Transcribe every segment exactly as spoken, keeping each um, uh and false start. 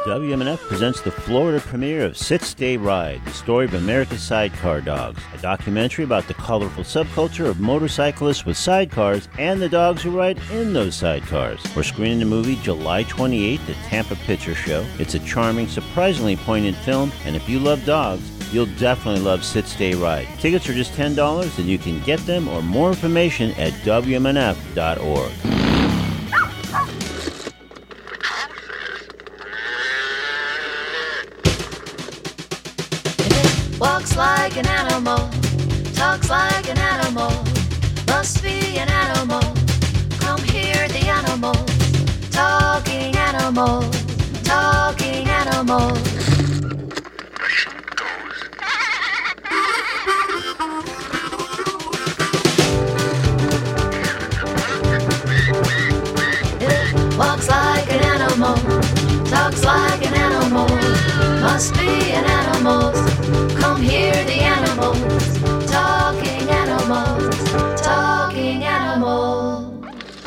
W M N F presents the Florida premiere of Sit Stay Ride, the story of America's sidecar dogs, a documentary about the colorful subculture of motorcyclists with sidecars and the dogs who ride in those sidecars. We're screening the movie July twenty-eighth at Tampa Picture Show. It's a charming, surprisingly poignant film, and if you love dogs, you'll definitely love Sit Stay Ride. Tickets are just ten dollars, and you can get them or more information at W M N F dot org. Walks like an animal, talks like an animal, must be an animal. Come hear the animals, talking animals, talking animals. It walks like an animal, talks like an animal, must be an animal. Come hear the animals, talking animals, talking animals.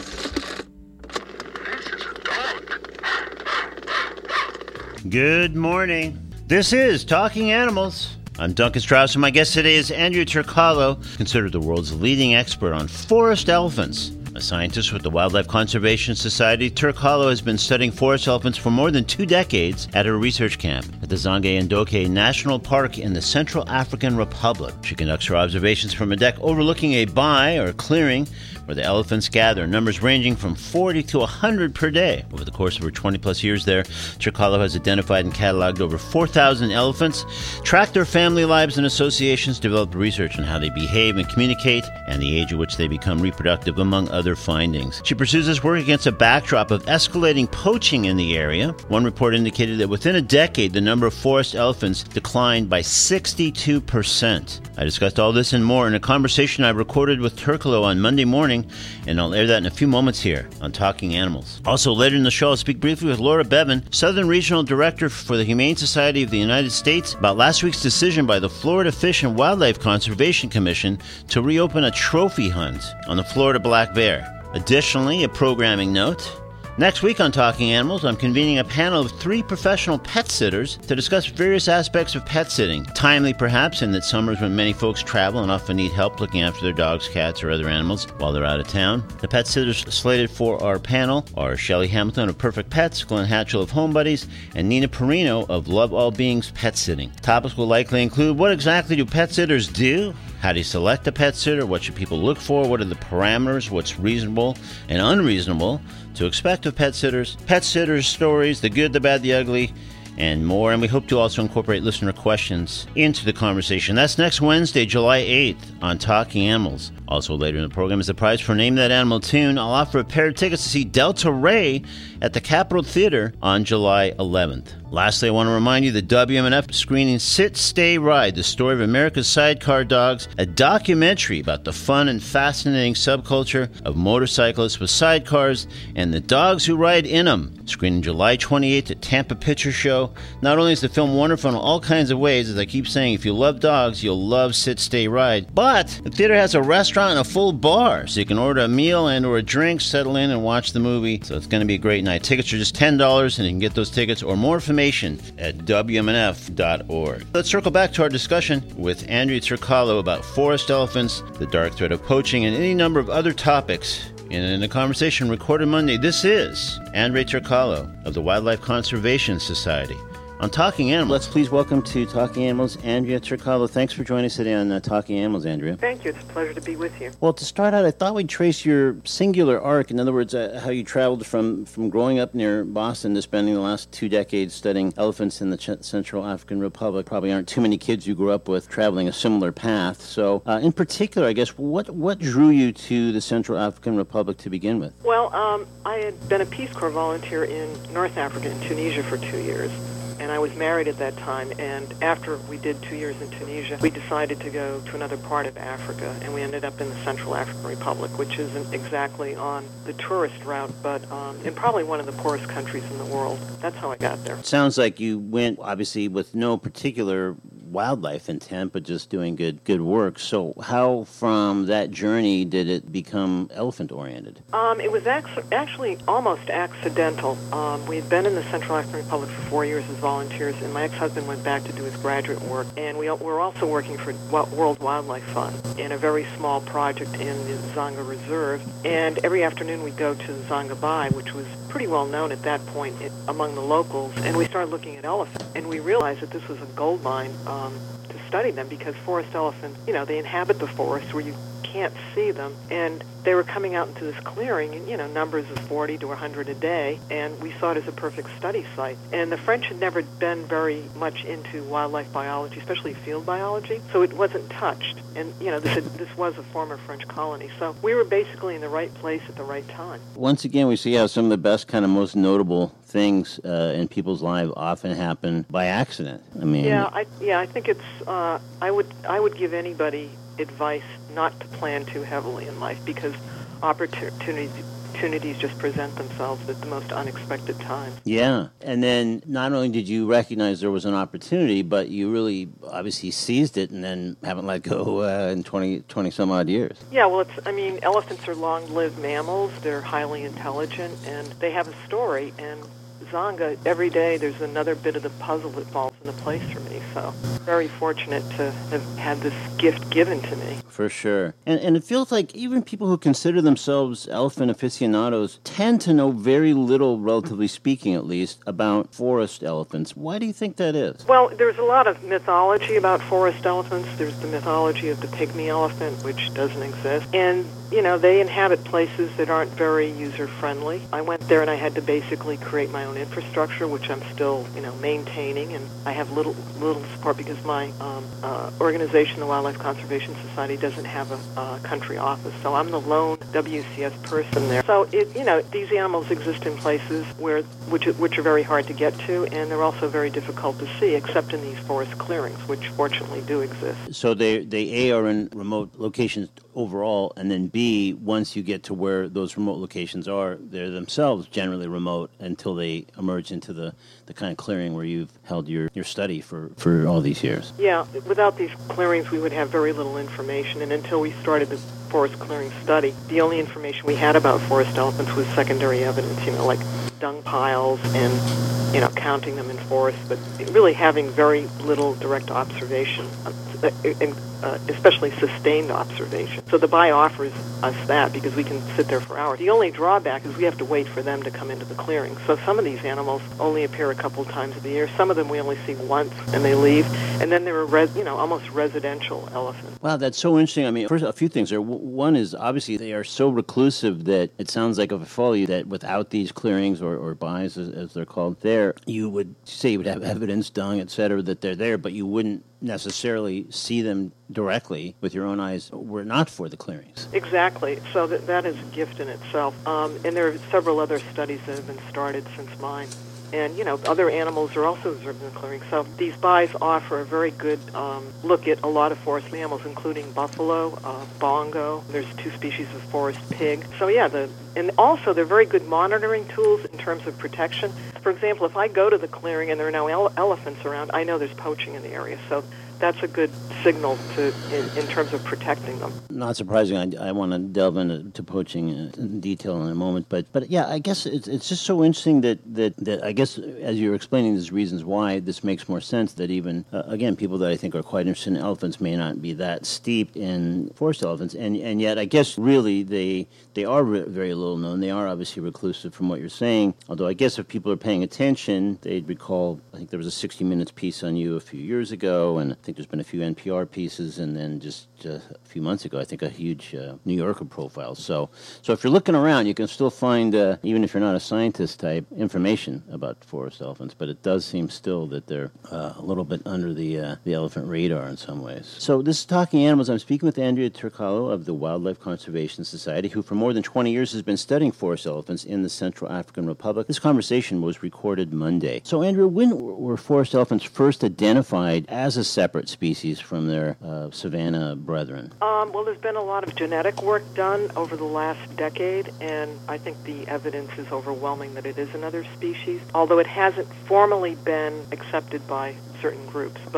Good morning. This is Talking Animals. I'm Duncan Strauss, and my guest today is Andrea Turcalo, considered the world's leading expert on forest elephants. A scientist with the Wildlife Conservation Society, Turcalo has been studying forest elephants for more than two decades at her research camp at the Zonge-Ndoke National Park in the Central African Republic. She conducts her observations from a deck overlooking a bay or clearing where the elephants gather, numbers ranging from forty to one hundred per day. Over the course of her twenty-plus years there, Turcalo has identified and cataloged over four thousand elephants, tracked their family lives and associations, developed research on how they behave and communicate, and the age at which they become reproductive, among other findings. She pursues this work against a backdrop of escalating poaching in the area. One report indicated that within a decade, the number of forest elephants declined by sixty-two percent. I discussed all this and more in a conversation I recorded with Turcalo on Monday morning, and I'll air that in a few moments here on Talking Animals. Also, later in the show, I'll speak briefly with Laura Bevan, Southern Regional Director for the Humane Society of the United States, about last week's decision by the Florida Fish and Wildlife Conservation Commission to reopen a trophy hunt on the Florida black bear. Additionally, a programming note. Next week on Talking Animals, I'm convening a panel of three professional pet sitters to discuss various aspects of pet sitting. Timely, perhaps, in that summers when many folks travel and often need help looking after their dogs, cats, or other animals while they're out of town. The pet sitters slated for our panel are Shelley Hamilton of Perfect Pets, Glenn Hatchell of Home Buddies, and Nina Perino of Love All Beings Pet Sitting. Topics will likely include what exactly do pet sitters do? How do you select a pet sitter? What should people look for? What are the parameters? What's reasonable and unreasonable to expect of pet sitters? Pet sitters stories, the good, the bad, the ugly, and more. And we hope to also incorporate listener questions into the conversation. That's next Wednesday, July eighth on Talking Animals. Also later in the program is the prize for Name That Animal Tune. I'll offer a pair of tickets to see Delta Ray at the Capitol Theater on July eleventh. Lastly, I want to remind you that W M N F screening Sit Stay Ride, the story of America's sidecar dogs, a documentary about the fun and fascinating subculture of motorcyclists with sidecars and the dogs who ride in them. Screening July twenty-eighth at Tampa Picture Show. Not only is the film wonderful in all kinds of ways, as I keep saying, if you love dogs, you'll love Sit Stay Ride, but the theater has a restaurant and a full bar, so you can order a meal and or a drink, settle in and watch the movie. So it's going to be a great night. Tickets are just ten dollars, and you can get those tickets or more information at W M N F dot org. Let's circle back to our discussion with Andrea Turcalo about forest elephants, the dark threat of poaching, and any number of other topics. And in a conversation recorded Monday, this is Andrea Turcalo of the Wildlife Conservation Society. On Talking Animals, let's please welcome to Talking Animals, Andrea Turcalo. Thanks for joining us today on uh, Talking Animals, Andrea. Thank you. It's a pleasure to be with you. Well, to start out, I thought we'd trace your singular arc. In other words, uh, how you traveled from, from growing up near Boston to spending the last two decades studying elephants in the Ch- Central African Republic. Probably aren't too many kids you grew up with traveling a similar path. So, uh, in particular, I guess, what, what drew you to the Central African Republic to begin with? Well, um, I had been a Peace Corps volunteer in North Africa, in Tunisia, for two years. And I was married at that time, and after we did two years in Tunisia, we decided to go to another part of Africa, and we ended up in the Central African Republic, which isn't exactly on the tourist route, but um, in probably one of the poorest countries in the world. That's how I got there. It sounds like you went, obviously, with no particular wildlife intent, but just doing good good work. So how from that journey did it become elephant-oriented? Um, it was ac- actually almost accidental. Um, we had been in the Central African Republic for four years as volunteers, and my ex-husband went back to do his graduate work. And we were also working for World Wildlife Fund in a very small project in the Zonga Reserve. And every afternoon we'd go to Zonga Bai, which was pretty well known at that point it, among the locals, and we started looking at elephants. And we realized that this was a gold mine um, to study them, because forest elephants, you know, they inhabit the forest where you can't see them, and they were coming out into this clearing in, you know, numbers of forty to one hundred a day, and we saw it as a perfect study site. And the French had never been very much into wildlife biology, especially field biology, so it wasn't touched. And, you know, this, had, this was a former French colony, so we were basically in the right place at the right time. Once again, we see how some of the best, kind of most notable things uh, in people's lives often happen by accident. I mean, yeah, I yeah, I think it's. Uh, I would I would give anybody advice not to plan too heavily in life, because opportunities opportunities just present themselves at the most unexpected times. Yeah, and then not only did you recognize there was an opportunity, but you really obviously seized it and then haven't let go uh, in twenty, twenty some odd years. Yeah, well, it's, I mean, elephants are long-lived mammals. They're highly intelligent, and they have a story, and Zonga, every day there's another bit of the puzzle that falls into place for me. So very fortunate to have had this gift given to me. For sure. And and it feels like even people who consider themselves elephant aficionados tend to know very little, relatively speaking at least, about forest elephants. Why do you think that is? Well, there's a lot of mythology about forest elephants. There's the mythology of the pygmy elephant, which doesn't exist. And, you know, they inhabit places that aren't very user-friendly. I went there and I had to basically create my own infrastructure, which I'm still, you know, maintaining, and I have little little support because my um, uh, organization, the Wildlife Conservation Society, doesn't have a uh, country office, so I'm the lone W C S person there. So, it, you know, these animals exist in places where which which are very hard to get to, and they're also very difficult to see, except in these forest clearings, which fortunately do exist. So they they A are in remote locations overall, and then B, once you get to where those remote locations are, they're themselves generally remote until they emerge into the, the kind of clearing where you've held your, your study for, for all these years. Yeah, without these clearings we would have very little information, and until we started the forest clearing study, the only information we had about forest elephants was secondary evidence, you know, like dung piles and, you know, counting them in forests, but really having very little direct observation, uh, and, uh, especially sustained observation. So the Bai offers us that because we can sit there for hours. The only drawback is we have to wait for them to come into the clearing. So some of these animals only appear a couple times of the year. Some of them we only see once and they leave. And then there are, res- you know, almost residential elephants. Wow, that's so interesting. I mean, first, a few things there. One is obviously they are so reclusive that it sounds like, if I follow you, that without these clearings or, or Bais, as, as they're called there, you would say you would have evidence, dung, et cetera, that they're there, but you wouldn't necessarily see them directly with your own eyes were not for the clearings. Exactly. So that that is a gift in itself. Um, and there are several other studies that have been started since mine. And, you know, other animals are also observed in the clearing. So these Bais offer a very good um, look at a lot of forest mammals, including buffalo, uh, bongo. There's two species of forest pig. So, yeah, the and also they're very good monitoring tools in terms of protection. For example, if I go to the clearing and there are no ele- elephants around, I know there's poaching in the area. So that's a good signal to in, in terms of protecting them. Not surprising. I, I want to delve into to poaching in detail in a moment, but but yeah, I guess it's it's just so interesting that that, that I guess as you're explaining these reasons why this makes more sense, that even uh, again people that I think are quite interested in elephants may not be that steeped in forest elephants, and and yet I guess really they they are re- very little known. They are obviously reclusive from what you're saying. Although I guess if people are paying attention, they'd recall. I think there was a sixty minutes piece on you a few years ago, and I think there's been a few N P R pieces, and then just uh, a few months ago, I think a huge uh, New Yorker profile. So, so if you're looking around, you can still find, uh, even if you're not a scientist type, information about forest elephants. But it does seem still that they're uh, a little bit under the uh, the elephant radar in some ways. So this is Talking Animals. I'm speaking with Andrea Turcalo of the Wildlife Conservation Society, who for more than twenty years has been studying forest elephants in the Central African Republic. This conversation was recorded Monday. So, Andrea, when were forest elephants first identified as a separate species from their uh, savanna brethren? Um, well, there's been a lot of genetic work done over the last decade, and I think the evidence is overwhelming that it is another species, although it hasn't formally been accepted by certain groups. But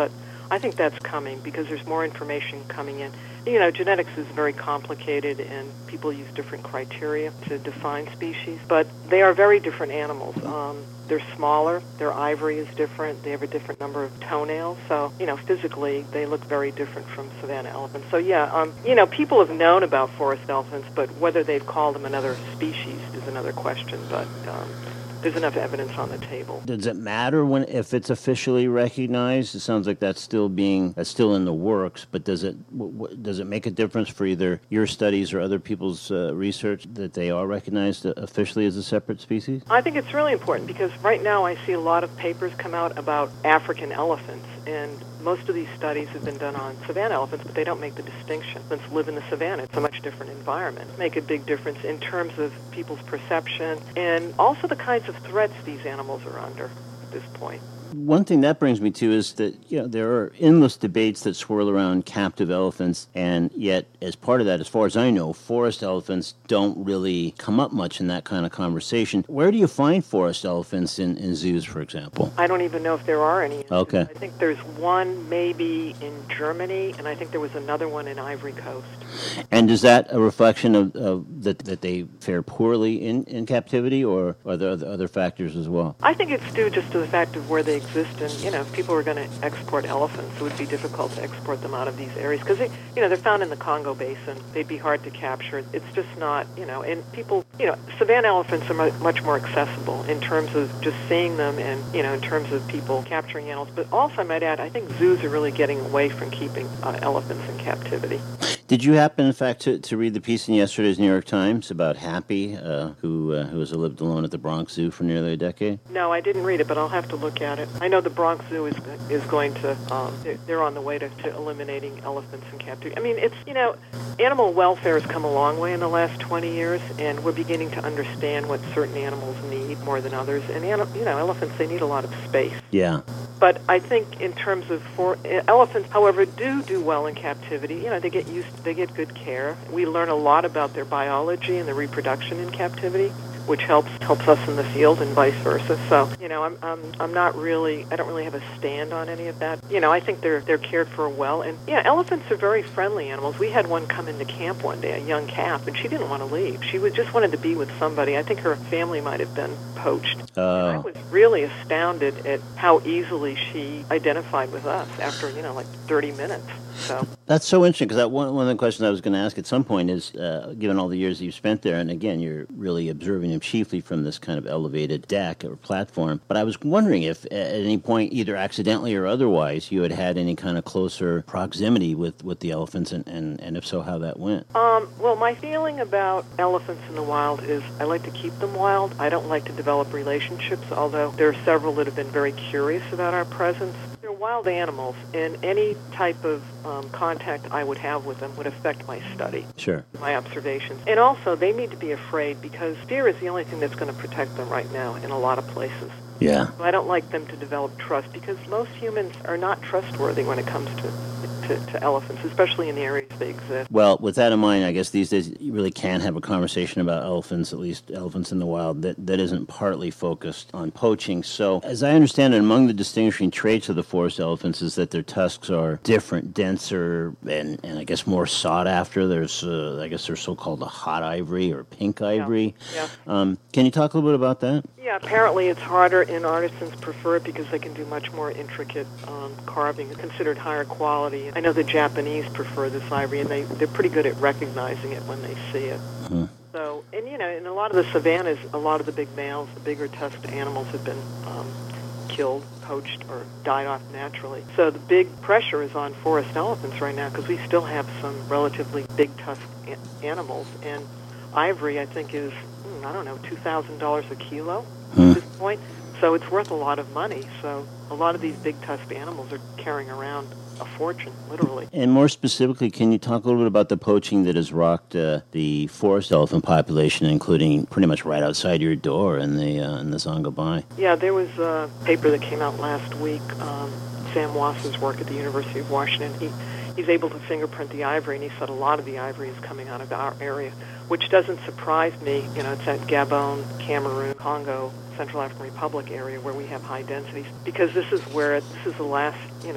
I think that's coming because there's more information coming in. You know, genetics is very complicated, and people use different criteria to define species, but they are very different animals. Um, they're smaller, their ivory is different, they have a different number of toenails, so, you know, physically they look very different from savanna elephants. So, yeah, um, you know, people have known about forest elephants, but whether they've called them another species is another question, but um, there's enough evidence on the table. Does it matter when if it's officially recognized? It sounds like that's still being that's still in the works. But does it w- w- does it make a difference for either your studies or other people's uh, research that they are recognized officially as a separate species? I think it's really important because right now I see a lot of papers come out about African elephants, and most of these studies have been done on savanna elephants, but they don't make the distinction. Elephants live in the savanna. It's a much different environment. Make a big difference in terms of people's perception and also the kinds of threats these animals are under at this point. One thing that brings me to is that, you know, there are endless debates that swirl around captive elephants, and yet, as part of that, as far as I know, forest elephants don't really come up much in that kind of conversation. Where do you find forest elephants in, in zoos, for example? I don't even know if there are any. Okay. I think there's one maybe in Germany, and I think there was another one in Ivory Coast. And is that a reflection of, of that, that they fare poorly in, in captivity, or are there other, other factors as well? I think it's due just to the fact of where they exist, and, you know, if people were going to export elephants, it would be difficult to export them out of these areas because, they, you know, they're found in the Congo Basin. They'd be hard to capture. It's just not, you know, and people, you know, savanna elephants are much more accessible in terms of just seeing them and, you know, in terms of people capturing animals. But also, I might add, I think zoos are really getting away from keeping uh, elephants in captivity. Did you happen, in fact, to, to read the piece in yesterday's New York Times about Happy, uh, who uh, who has lived alone at the Bronx Zoo for nearly a decade? No, I didn't read it, but I'll have to look at it. I know the Bronx Zoo is is going to, um, they're, they're on the way to, to eliminating elephants in captivity. I mean, it's, you know, animal welfare has come a long way in the last twenty years, and we're beginning to understand what certain animals need more than others. And, you know, elephants, they need a lot of space. Yeah. But I think in terms of for elephants, however, do do well in captivity. You know, they get used, they get good care. We learn a lot about their biology and their reproduction in captivity, which helps helps us in the field and vice versa. So, you know, I'm I'm I'm not really I don't really have a stand on any of that. You know, I think they're they're cared for well. And yeah, elephants are very friendly animals. We had one come into camp one day, a young calf, and she didn't want to leave. She was just wanted to be with somebody. I think her family might have been poached. Uh. And I was really astounded at how easily she identified with us after, you know, like thirty minutes. So that's so interesting because one one of the questions I was going to ask at some point is, uh, given all the years that you've spent there, and again, you're really observing them chiefly from this kind of elevated deck or platform. But I was wondering if at any point, either accidentally or otherwise, you had had any kind of closer proximity with, with the elephants, and, and, and if so, how that went. Um, well, my feeling about elephants in the wild is I like to keep them wild. I don't like to develop relationships, although there are several that have been very curious about our presence. They're wild animals, and any type of um, contact I would have with them would affect my study, sure, my observations. And also, they need to be afraid because fear is the only thing that's going to protect them right now in a lot of places. Yeah. I don't like them to develop trust because most humans are not trustworthy when it comes to To, to elephants, especially in the areas they exist. Well, with that in mind, I guess these days you really can't have a conversation about elephants, at least elephants in the wild, that, that isn't partly focused on poaching. So, as I understand it, among the distinguishing traits of the forest elephants is that their tusks are different, denser, and, and I guess more sought after. There's, uh, I guess they're so-called the hot ivory or pink ivory. Yeah. yeah. Um, can you talk a little bit about that? Yeah, apparently it's harder, and artisans prefer it because they can do much more intricate um, carving. It's considered higher quality. I know the Japanese prefer this ivory, and they, they're pretty good at recognizing it when they see it. Mm-hmm. So, and you know, in a lot of the savannas, a lot of the big males, the bigger tusked animals have been um, killed, poached, or died off naturally. So the big pressure is on forest elephants right now because we still have some relatively big tusked a- animals, and ivory, I think, is, I don't know, two thousand dollars a kilo Hmm. at this point. So it's worth a lot of money. So a lot of these big tusked animals are carrying around a fortune, literally. And more specifically, can you talk a little bit about the poaching that has rocked uh, the forest elephant population, including pretty much right outside your door in the uh, in the Zongobai? Yeah, there was a paper that came out last week, um, Sam Wass's work at the University of Washington. He He's able to fingerprint the ivory, and he said a lot of the ivory is coming out of our area, which doesn't surprise me. You know, it's at Gabon, Cameroon, Congo, Central African Republic area where we have high densities, because this is where, this is the last, you know,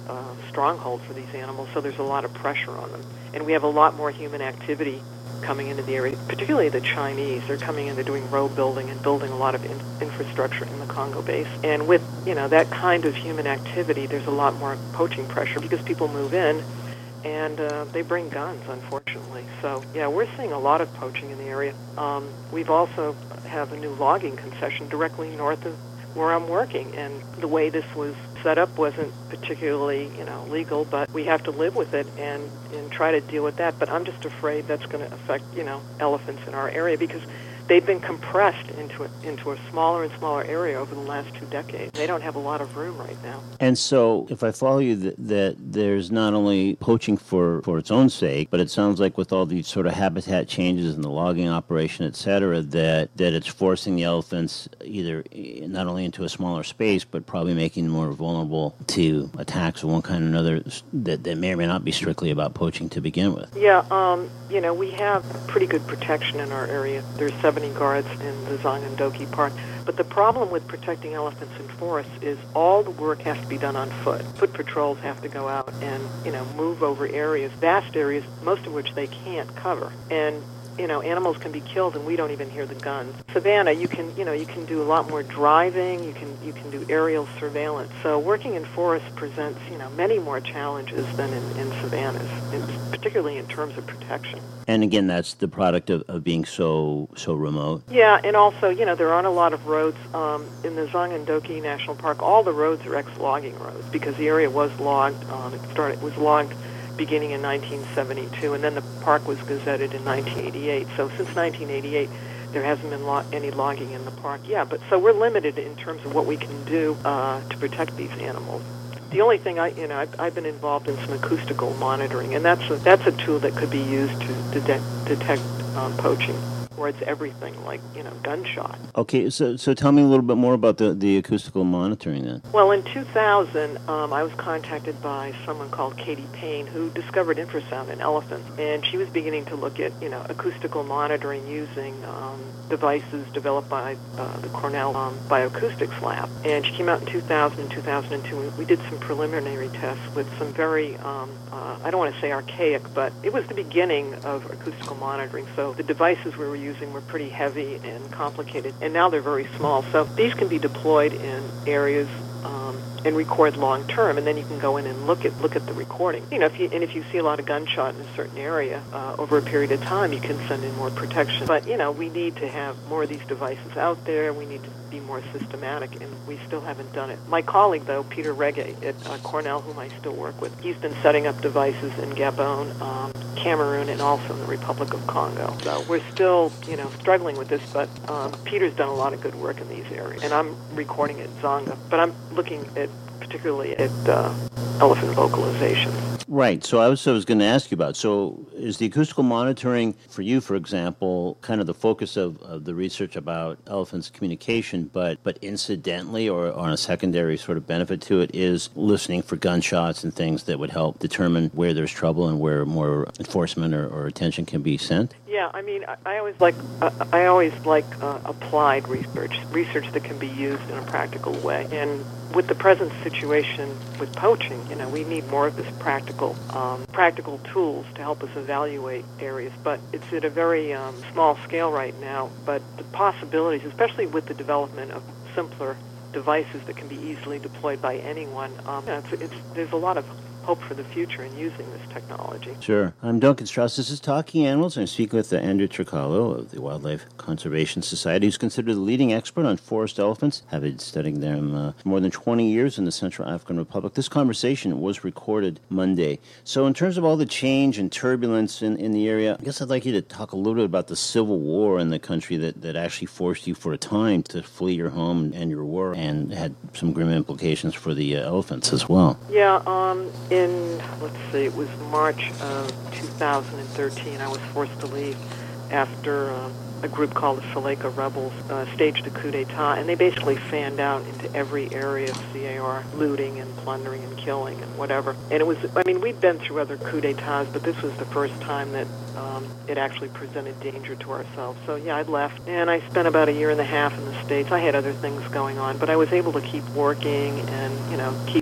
uh, stronghold for these animals, so there's a lot of pressure on them. And we have a lot more human activity coming into the area, particularly the Chinese. They're coming in, they're doing road building and building a lot of in- infrastructure in the Congo Basin. And with, you know, that kind of human activity, there's a lot more poaching pressure because people move in and uh, they bring guns, unfortunately. So, yeah, we're seeing a lot of poaching in the area. Um, we've also have a new logging concession directly north of where I'm working, and the way this was set up wasn't particularly, you know, legal, but we have to live with it and, and try to deal with that. But I'm just afraid that's going to affect, you know, elephants in our area because they've been compressed into a, into a smaller and smaller area over the last two decades. They don't have a lot of room right now. And so, if I follow you, that, that there's not only poaching for, for its own sake, but it sounds like with all these sort of habitat changes in the logging operation, et cetera, that, that it's forcing the elephants either not only into a smaller space, but probably making them more vulnerable to attacks of one kind or another that, that may or may not be strictly about poaching to begin with. Yeah, um, you know, we have pretty good protection in our area. There's seventy guards in the Zongandoki Park. But the problem with protecting elephants in forests is all the work has to be done on foot. Foot patrols have to go out and, you know, move over areas, vast areas, most of which they can't cover. And, you know, animals can be killed and we don't even hear the guns. Savannah, you can, you know, you can do a lot more driving, you can you can do aerial surveillance. So working in forests presents, you know, many more challenges than in, in savannas, in, particularly in terms of protection. And again, that's the product of, of being so so remote. Yeah, and also, you know, there aren't a lot of roads. Um, in the Zongandoki National Park, all the roads are ex-logging roads because the area was logged. Um, it started was logged beginning in nineteen seventy-two, and then the park was gazetted in nineteen eighty-eight. So since nineteen eighty-eight, there hasn't been lo- any logging in the park. Yeah, but so we're limited in terms of what we can do uh, to protect these animals. The only thing I, you know, I've, I've been involved in some acoustical monitoring, and that's a, that's a tool that could be used to detect, detect um, poaching, where it's everything like, you know, gunshot. Okay, so so tell me a little bit more about the, the acoustical monitoring then. Well, in two thousand, um, I was contacted by someone called Katie Payne, who discovered infrasound in elephants, and she was beginning to look at, you know, acoustical monitoring using um, devices developed by uh, the Cornell um, Bioacoustics Lab. And she came out in two thousand and two thousand two. We, we did some preliminary tests with some very, um, uh, I don't want to say archaic, but it was the beginning of acoustical monitoring. So the devices we were using were pretty heavy and complicated, and now they're very small. So these can be deployed in areas um, and record long term, and then you can go in and look at look at the recording. You know, if you and if you see a lot of gunshot in a certain area uh, over a period of time, you can send in more protection. But you know, we need to have more of these devices out there. We need to be more systematic, and we still haven't done it. My colleague, though, Peter Regge at uh, Cornell, whom I still work with, he's been setting up devices in Gabon, um, Cameroon, and also in the Republic of Congo. So we're still, you know, struggling with this, but um, Peter's done a lot of good work in these areas, and I'm recording at Zonga, but I'm looking at particularly at uh, elephant vocalization. Right. So I was, I was going to ask you about, so is the acoustical monitoring for you, for example, kind of the focus of, of the research about elephants' communication, but but incidentally or on a secondary sort of benefit to it is listening for gunshots and things that would help determine where there's trouble and where more enforcement or, or attention can be sent? Yeah, I mean, I, I always like uh, I always like uh, applied research, research that can be used in a practical way. And with the present situation with poaching, you know, we need more of this practical, um, practical tools to help us evaluate areas. But it's at a very um, small scale right now. But the possibilities, especially with the development of simpler devices that can be easily deployed by anyone, um, you know, it's, it's, there's a lot of hope for the future in using this technology. Sure. I'm Duncan Strauss. This is Talking Animals. I'm speaking with uh, Andrew Turcalo of the Wildlife Conservation Society, who's considered the leading expert on forest elephants, having studied them uh, for more than twenty years in the Central African Republic. This conversation was recorded Monday. So in terms of all the change and turbulence in, in the area, I guess I'd like you to talk a little bit about the civil war in the country that, that actually forced you for a time to flee your home and your work and had some grim implications for the uh, elephants as well. Yeah, um... in, let's see, it was March of two thousand thirteen, I was forced to leave after uh, a group called the Faleka Rebels uh, staged a coup d'etat, and they basically fanned out into every area of C A R, looting and plundering and killing and whatever. And it was, I mean, we'd been through other coup d'etats, but this was the first time that um, it actually presented danger to ourselves. So, yeah, I left, and I spent about a year and a half in the States. I had other things going on, but I was able to keep working and, you know, keep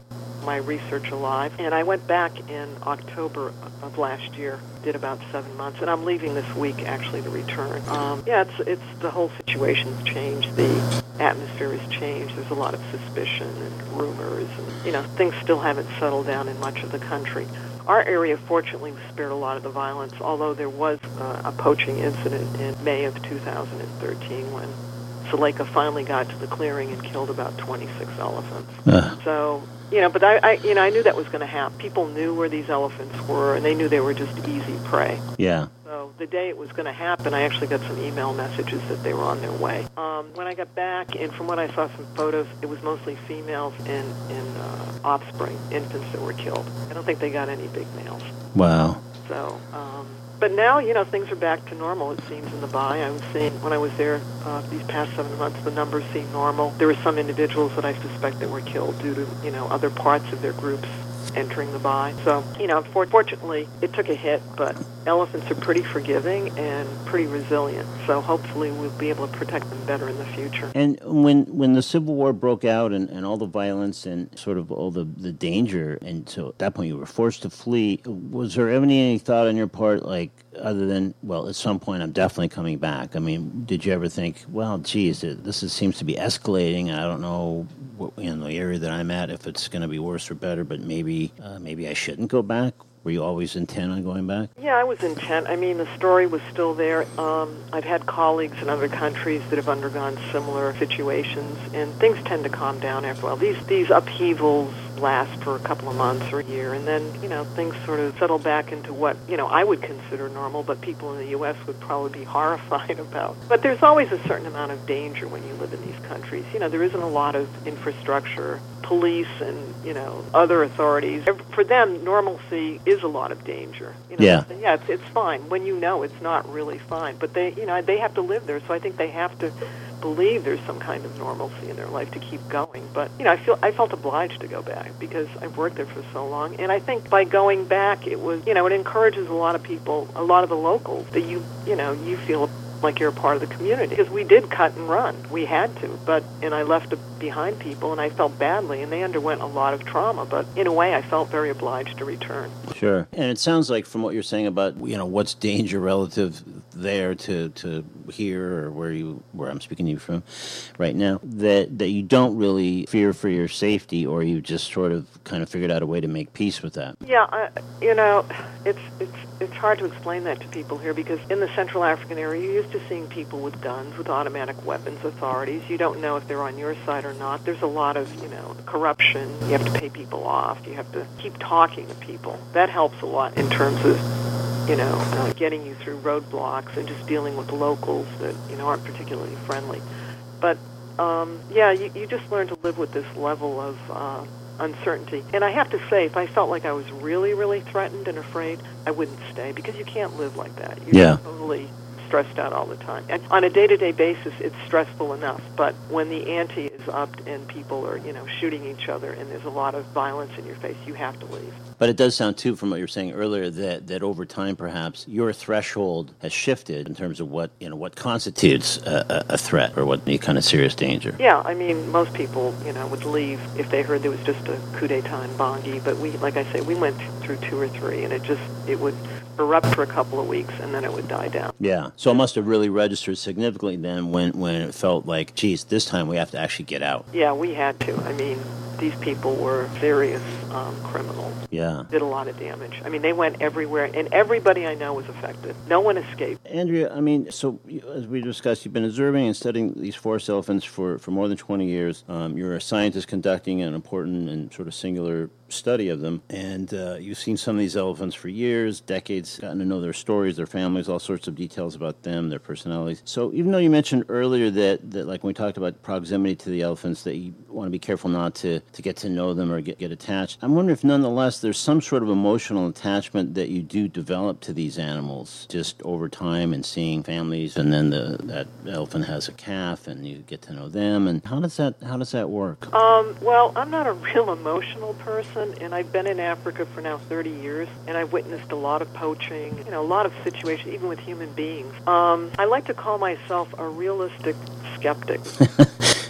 my research alive. And I went back in October of last year, did about seven months, and I'm leaving this week actually to return. Um, yeah, it's it's the whole situation's changed. The atmosphere has changed. There's a lot of suspicion and rumors, and you know things still haven't settled down in much of the country. Our area, fortunately, was spared a lot of the violence, although there was uh, a poaching incident in May of two thousand thirteen when Seleka finally got to the clearing and killed about twenty-six elephants. Uh. So, you know, but I, I, you know, I knew that was going to happen. People knew where these elephants were, and they knew they were just easy prey. Yeah. So the day it was going to happen, I actually got some email messages that they were on their way. Um, when I got back, and from what I saw some photos, it was mostly females and, and uh, offspring, infants that were killed. I don't think they got any big males. Wow. So, um, but now, you know, things are back to normal, it seems, in the Bay. I was seeing, when I was there uh, these past seven months, the numbers seem normal. There were some individuals that I suspect that were killed due to, you know, other parts of their groups entering the Bay. So, you know, fortunately, it took a hit, but elephants are pretty forgiving and pretty resilient. So hopefully we'll be able to protect them better in the future. And when when the Civil War broke out and, and all the violence and sort of all the, the danger, and so at that point you were forced to flee, was there ever any thought on your part, like, other than, well, at some point I'm definitely coming back? I mean, did you ever think, well, geez, it, this is, seems to be escalating, and I don't know what, in the area that I'm at if it's going to be worse or better, but maybe uh, maybe I shouldn't go back? Were you always intent on going back? Yeah, I was intent. I mean, the story was still there. Um, I've had colleagues in other countries that have undergone similar situations, and things tend to calm down after a while. These, these upheavals last for a couple of months or a year, and then, you know, things sort of settle back into what, you know, I would consider normal, but people in the U S would probably be horrified about. But there's always a certain amount of danger when you live in these countries. You know, there isn't a lot of infrastructure, police and, you know, other authorities. For them, normalcy is a lot of danger. You know, yeah. Yeah, it's, it's fine. When you know it's not really fine. But they, you know, they have to live there, so I think they have to believe there's some kind of normalcy in their life to keep going. But, you know, I feel I felt obliged to go back because I've worked there for so long. And I think by going back, it was, you know, it encourages a lot of people, a lot of the locals, that you, you know, you feel like you're a part of the community. Because we did cut and run. We had to. But, and I left behind people, and I felt badly, and they underwent a lot of trauma. But in a way, I felt very obliged to return. Sure. And it sounds like from what you're saying about, you know, what's danger relative there to, to here or where you where I'm speaking to you from right now, that that you don't really fear for your safety, or you just sort of kind of figured out a way to make peace with that. Yeah, I, you know, it's it's it's hard to explain that to people here because in the Central African area, you're used to seeing people with guns, with automatic weapons, authorities. You don't know if they're on your side or not. There's a lot of, you know, corruption. You have to pay people off. You have to keep talking to people. That helps a lot in terms of, you know, uh, getting you through roadblocks and just dealing with locals that, you know, aren't particularly friendly. But, um, yeah, you, you just learn to live with this level of uh, uncertainty. And I have to say, if I felt like I was really, really threatened and afraid, I wouldn't stay because you can't live like that. You're yeah. totally stressed out all the time. And on a day-to-day basis, it's stressful enough. But when the ante is upped and people are, you know, shooting each other and there's a lot of violence in your face, you have to leave. But it does sound, too, from what you were saying earlier, that, that over time, perhaps, your threshold has shifted in terms of what, you know, what constitutes a, a threat or what any kind of serious danger. Yeah, I mean, most people, you know, would leave if they heard there was just a coup d'etat in Bangui. But we, like I say, we went through two or three, and it just, it would erupt for a couple of weeks, and then it would die down. Yeah. So it must have really registered significantly then when, when it felt like, geez, this time we have to actually get out. Yeah, we had to. I mean, these people were serious um, criminals. Yeah. Did a lot of damage. I mean, they went everywhere, and everybody I know was affected. No one escaped. Andrea, I mean, so as we discussed, you've been observing and studying these forest elephants for, for more than twenty years. Um, you're a scientist conducting an important and sort of singular study of them, and uh, you've seen some of these elephants for years, decades, gotten to know their stories, their families, all sorts of details about them, their personalities. So even though you mentioned earlier that, that like when we talked about proximity to the elephants, that you want to be careful not to, to get to know them or get, get attached, I'm wondering if nonetheless there's some sort of emotional attachment that you do develop to these animals just over time and seeing families, and then the that elephant has a calf and you get to know them. And how does that how does that work? Um, well, I'm not a real emotional person. And I've been in Africa for now thirty years, and I've witnessed a lot of poaching, you know, a lot of situations, even with human beings. Um, I like to call myself a realistic skeptic.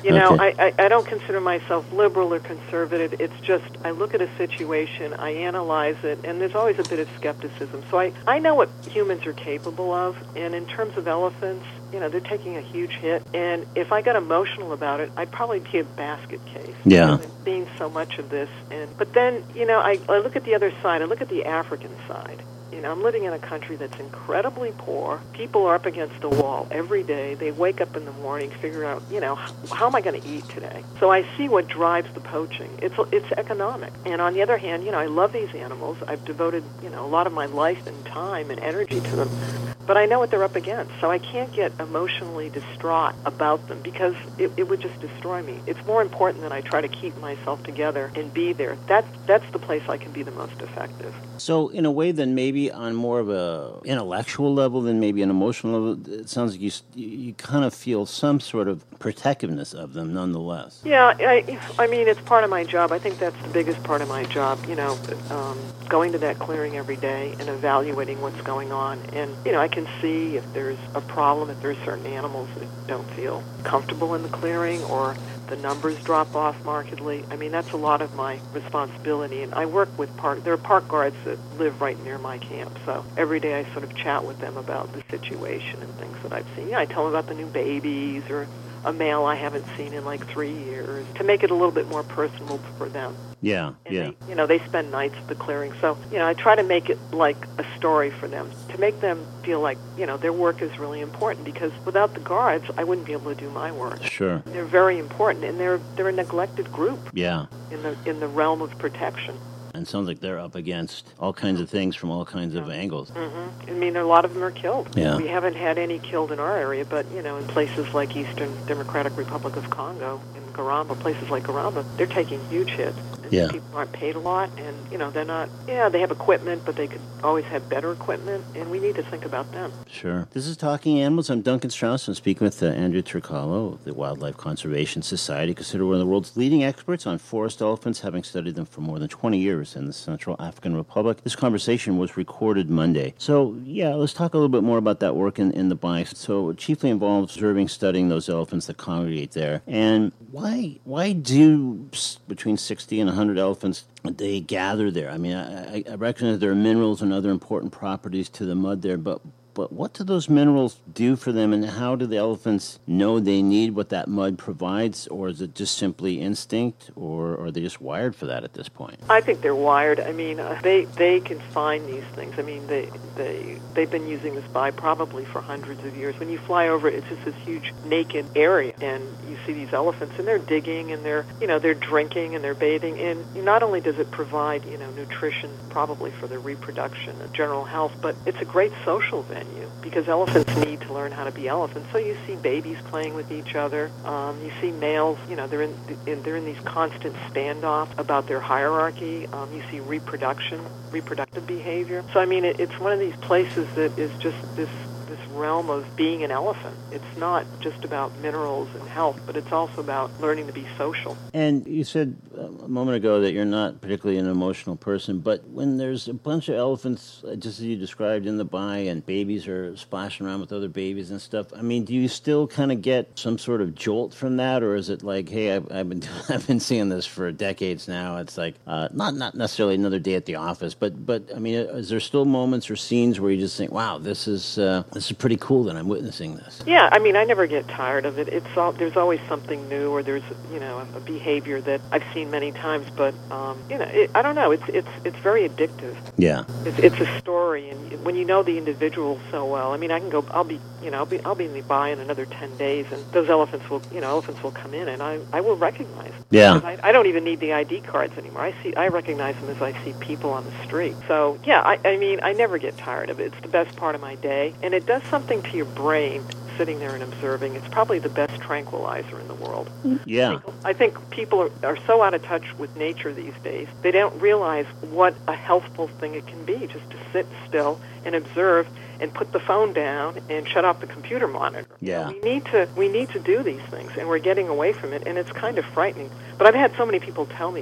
You know, Okay. I, I, I don't consider myself liberal or conservative. It's just I look at a situation, I analyze it, and there's always a bit of skepticism. So I, I know what humans are capable of, and in terms of elephants, you know, they're taking a huge hit. And if I got emotional about it, I'd probably be a basket case. Yeah. I've seen so much of this. And But then, you know, I, I look at the other side. I look at the African side. You know, I'm living in a country that's incredibly poor. People are up against a wall every day. They wake up in the morning, figure out, you know, how, how am I going to eat today? So I see what drives the poaching. It's it's economic. And on the other hand, you know, I love these animals. I've devoted, you know, a lot of my life and time and energy to them. But I know what they're up against, so I can't get emotionally distraught about them because it, it would just destroy me. It's more important that I try to keep myself together and be there. That's, that's the place I can be the most effective. So, in a way, then maybe on more of a intellectual level than maybe an emotional level, it sounds like you you kind of feel some sort of protectiveness of them, nonetheless. Yeah, I, I mean, it's part of my job. I think that's the biggest part of my job. You know, um, going to that clearing every day and evaluating what's going on, and you know, I can see if there's a problem, if there's certain animals that don't feel comfortable in the clearing, or the numbers drop off markedly. I mean, that's a lot of my responsibility. And I work with park, there are park guards that live right near my camp. So every day I sort of chat with them about the situation and things that I've seen. Yeah, I tell them about the new babies or a male I haven't seen in like three years to make it a little bit more personal for them. Yeah, And yeah. they, you know, they spend nights at the clearing. So, you know, I try to make it like a story for them, to make them feel like, you know, their work is really important, because without the guards, I wouldn't be able to do my work. Sure. They're very important, and they're they're a neglected group Yeah. in the in the realm of protection. And it sounds like they're up against all kinds of things from all kinds of angles. Mm-hmm. I mean, a lot of them are killed. Yeah. We haven't had any killed in our area, but, you know, in places like Eastern Democratic Republic of Congo, in Garamba, places like Garamba, they're taking huge hits. And Yeah. people aren't paid a lot, and, you know, they're not, yeah, they have equipment, but they could always have better equipment, and we need to think about them. Sure. This is Talking Animals. I'm Duncan Strauss. I'm speaking with uh, Andrea Turcalo of the Wildlife Conservation Society, considered one of the world's leading experts on forest elephants, having studied them for more than twenty years in the Central African Republic. This conversation was recorded Monday. So, yeah, let's talk a little bit more about that work in, in the Bai. So it chiefly involves observing, studying those elephants that congregate there. And why why do s- between sixty and one hundred elephants they gather there? I mean, I, I recognize there are minerals and other important properties to the mud there, but But what do those minerals do for them, and how do the elephants know they need what that mud provides, or is it just simply instinct, or, or are they just wired for that at this point? I think they're wired. I mean, uh, they they can find these things. I mean, they they they've been using this Bai probably for hundreds of years. When you fly over it, it's just this huge naked area, and you see these elephants, and they're digging, and they're you know they're drinking, and they're bathing. And not only does it provide you know nutrition probably for their reproduction and general health, but it's a great social venue, because elephants need to learn how to be elephants. So you see babies playing with each other. Um, you see males, you know, they're in, in they're in these constant standoffs about their hierarchy. Um, you see reproduction, reproductive behavior. So I mean, it, it's one of these places that is just this this realm of being an elephant. It's not just about minerals and health, but it's also about learning to be social. And you said a moment ago that you're not particularly an emotional person, but when there's a bunch of elephants, uh, just as you described in the Bai, and babies are splashing around with other babies and stuff, I mean, do you still kind of get some sort of jolt from that, or is it like, hey, I've, I've been I've been seeing this for decades now? It's like uh, not not necessarily another day at the office, but but I mean, is there still moments or scenes where you just think, wow, this is uh, this is pretty cool that I'm witnessing this? Yeah, I mean, I never get tired of it. It's all, there's always something new, or there's you know a, a behavior that I've seen many times. But um, you know, it, I don't know. It's it's it's very addictive. Yeah, It's, it's a story, and when you know the individual so well, I mean, I can go. I'll be you know I'll be I'll be in the Bai in another ten days, and those elephants will you know elephants will come in, and I I will recognize them. Yeah. I, I don't even need the I D cards anymore. I see I recognize them as I see people on the street. So yeah, I, I mean, I never get tired of it. It's the best part of my day, and it does something to your brain, sitting there and observing. It's probably the best tranquilizer in the world. yeah. I think people are, are so out of touch with nature these days, they don't realize what a healthful thing it can be, just to sit still and observe and put the phone down and shut off the computer monitor. Yeah. We need to we need to do these things, and we're getting away from it, and it's kind of frightening. But I've had so many people tell me that.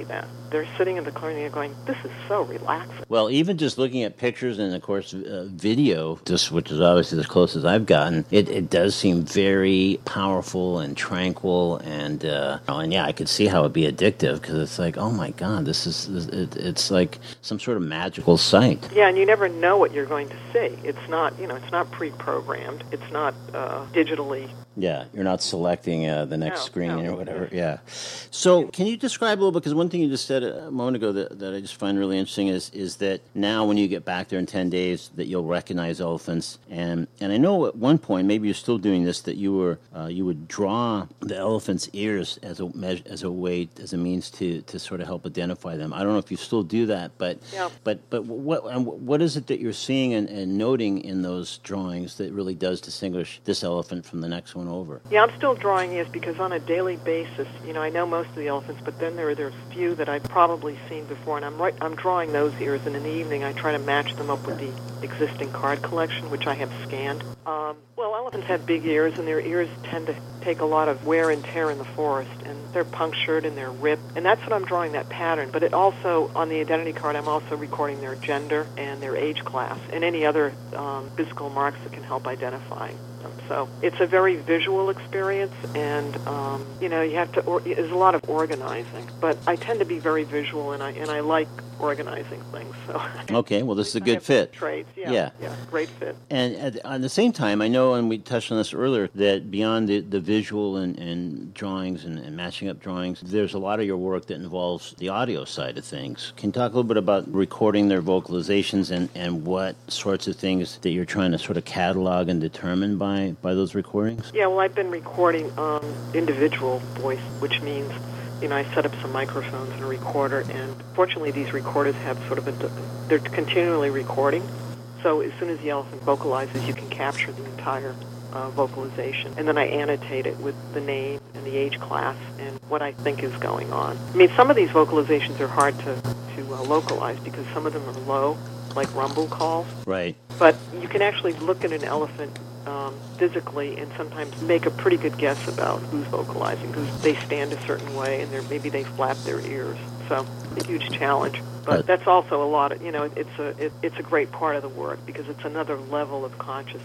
they're sitting in the clearing and they're going, this is so relaxing. Well, even just looking at pictures and, of course, uh, video, just which is obviously as close as I've gotten, it, it does seem very powerful and tranquil, and uh, and yeah, I could see how it'd be addictive because it's like, oh my God, this is it, it's like some sort of magical sight. Yeah, and you never know what you're going to see. It's not, you know, it's not pre-programmed. It's not uh, digitally. Yeah, you're not selecting uh, the next No, screen no. or whatever. Yeah. So can you describe a little bit, because one thing you just said a moment ago that, that I just find really interesting is is that now when you get back there in ten days that you'll recognize elephants. And and I know at one point, maybe you're still doing this, that you were uh, you would draw the elephant's ears as a measure, as a way, as a means to, to sort of help identify them. I don't know if you still do that, but Yeah. but but what and what is it that you're seeing and, and noting in those drawings that really does distinguish this elephant from the next one over? Yeah, I'm still drawing ears because on a daily basis, you know, I know most of the elephants, but then there are there's a few that I've probably seen before, and I'm right, I'm drawing those ears, and in the evening I try to match them up with the existing card collection, which I have scanned. Um, well, elephants have big ears, and their ears tend to take a lot of wear and tear in the forest, and they're punctured and they're ripped, and that's what I'm drawing, that pattern. But it also, on the identity card, I'm also recording their gender and their age class, and any other um, physical marks that can help identify them. So it's a very visual experience, and um, you know, you have to. Or, there's a lot of organizing, but I tend to be very visual, and I and I like organizing things. So Okay, well, this is a I good have fit. Traits, yeah, Yeah. yeah, great fit. And at, at the same time, I know, and we touched on this earlier, that beyond the, the visual and, and drawings and, and matching up drawings, there's a lot of your work that involves the audio side of things. Can you talk a little bit about recording their vocalizations and, and what sorts of things that you're trying to sort of catalog and determine by, by those recordings? Yeah, well, I've been recording um, individual voice, which means, you know, I set up some microphones and a recorder, and fortunately these recorders have sort of a, they're continually recording, so as soon as the elephant vocalizes, you can capture the entire uh, vocalization, and then I annotate it with the name and the age class and what I think is going on. I mean, some of these vocalizations are hard to, to uh, localize because some of them are low, like rumble calls, Right. but you can actually look at an elephant um, physically and sometimes make a pretty good guess about who's vocalizing because they stand a certain way and they're, maybe they flap their ears. So it's a huge challenge. But But- that's also a lot of, you know, it's a it, it's a great part of the work because it's another level of consciousness.